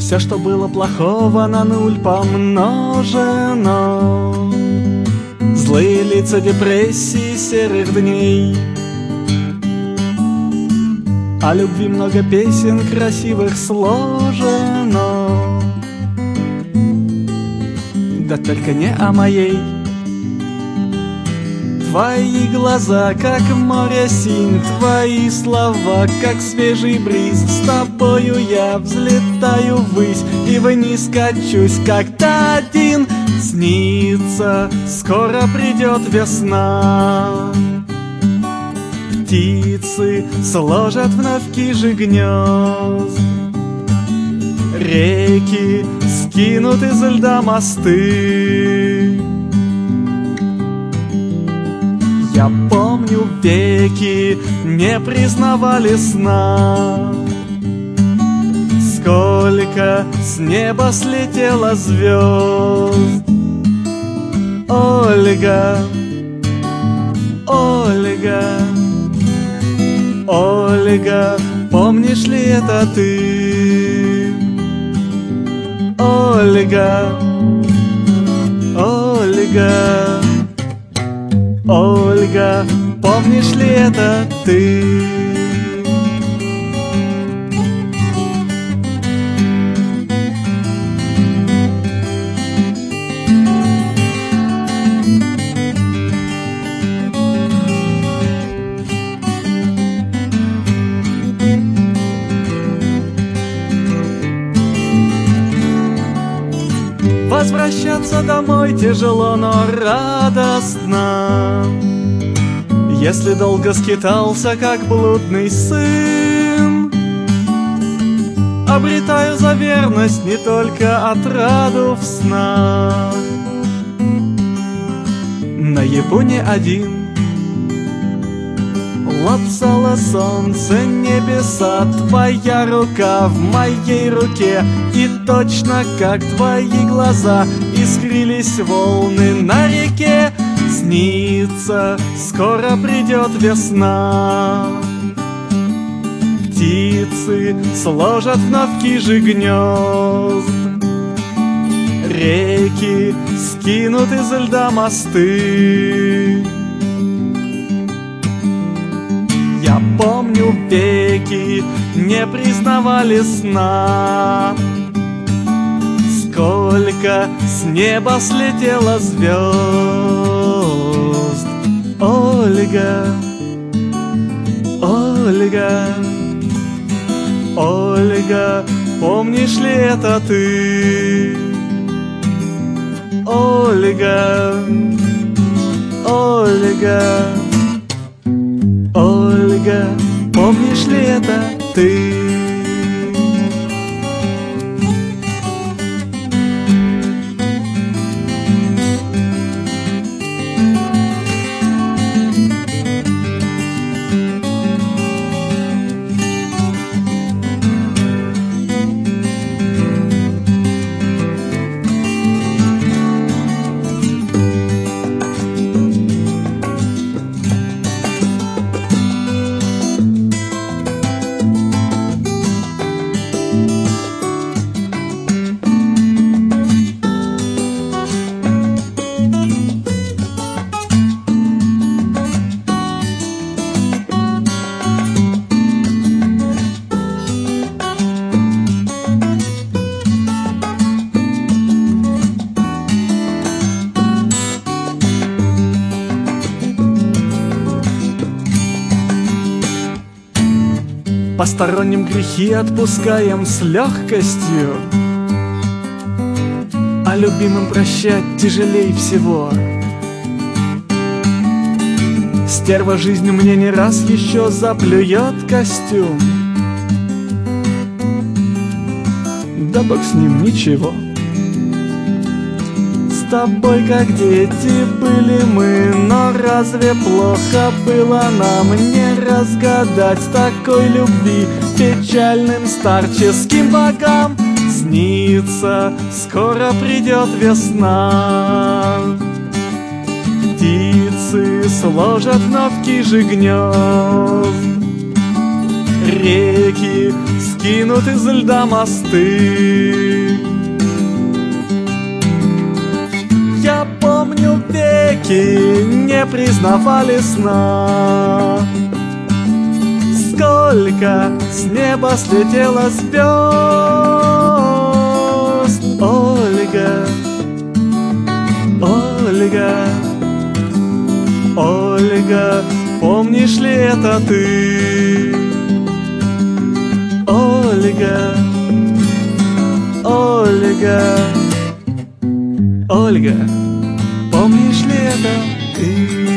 Все, что было плохого, на нуль помножено. Злые лица депрессии серых дней. О любви много песен красивых сложено, да только не о моей. Твои глаза, как море синь, твои слова, как свежий бриз. С тобою я взлетаю ввысь и вниз качусь, как-то один. Снится, скоро придет весна. Птицы сложат вновь кижи гнезд. Реки скинут из льда мосты. Я помню, веки не признавали сна. Сколько с неба слетело звезд. Ольга, Ольга, Ольга, помнишь ли это ты? Ольга, Ольга, Ольга, помнишь ли это ты? Возвращаться домой тяжело, но радостно. Если долго скитался, как блудный сын, обретаю за верность не только отраду в снах. Наяву не один. Лапсало солнце, небеса, твоя рука в моей руке. И точно как твои глаза искрились волны на реке. Снится, скоро придет весна. Птицы сложат вновь кижи гнезд. Реки скинут из льда мосты. Я помню, веки не признавали сна. Сколько с неба слетело звезд. Ольга, Ольга, Ольга, помнишь ли это ты? Ольга, Ольга, Ольга, помнишь ли это ты? Посторонним грехи отпускаем с легкостью, а любимым прощать тяжелей всего. Стерва жизнь мне не раз еще заплюет костюм. Да бог с ним, ничего. С тобой как дети были мы, но разве плохо было нам не разгадать такой любви печальным старческим богам? Снится, скоро придет весна. Птицы сложат вновь кижи гнезд. реки, скинут из льда мосты. Я помню, веки не признавали сна. Сколько с неба слетело звезд, Ольга, Ольга, Ольга, помнишь ли это ты? Ольга, Ольга, Ольга, помнишь ли это ты?